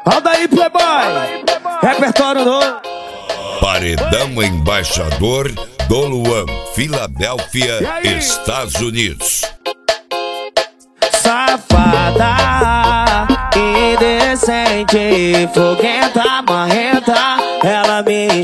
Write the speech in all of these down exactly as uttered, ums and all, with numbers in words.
Roda aí, Playboy, repertório novo. Paredão Embaixador do Luan, Filadélfia, Estados Unidos. Safada, indecente, foguenta, marrenta, ela me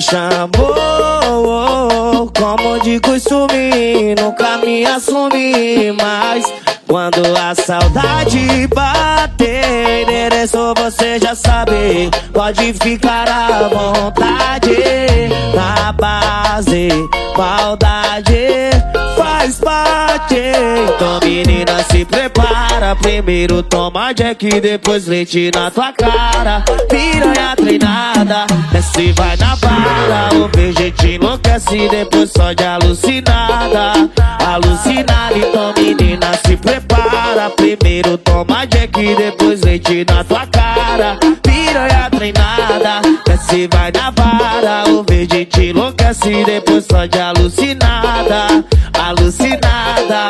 chamou como de costume, nunca me assumi, mas quando a saudade bater, endereço você já sabe, pode ficar à vontade. Na base, maldade faz parte. Então menina, se prepara, primeiro toma Jack, depois leite na tua cara. Piranha treinada, desce vai na vara, o beijo te enlouquece, depois só de alucinada. Alucinada, então menina, se prepara, primeiro toma Jack, depois leite na tua cara. Piranha treinada, desce vai na vara, o verde te enlouquece, depois só de alucinada. Alucinada.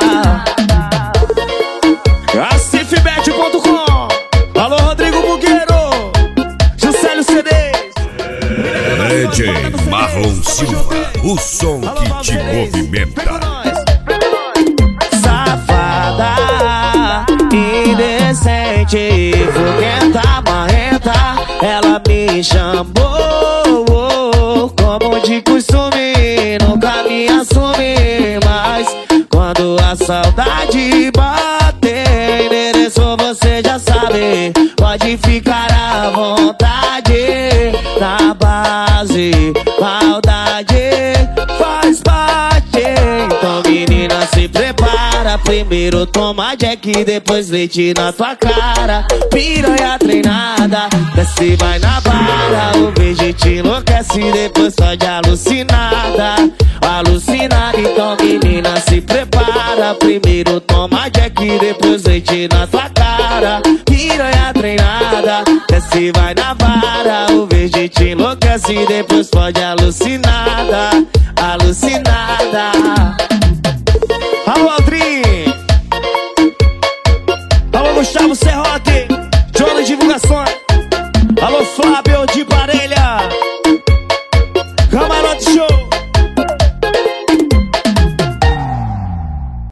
Acifbet ponto com. Alô, Rodrigo Bugueiro, Juscelio C D. D J Marlon Silva, o som que te movimenta. Safada, indecente, foguenta, marrenta, ela me chamou como de costume, nunca me assumi, mas quando a saudade bater, endereço você já sabe, pode ficar à vontade. Na base, maldade faz parte. Então menina, se prepara, primeiro toma Jack, depois leite na tua cara. Piranha treinada, desce vai na vara, o beijo te enlouquece, depois só de alucinada. Alucinada, então menina, se prepara, primeiro toma Jack, depois leite na tua cara. Piranha treinada, desce vai na vara, o beijo te enlouquece, depois pode alucinada. Alucinada. Alô, Aldrin. Alô, Gustavo Serrote, Jonas Divulgações. Alô, Flávio.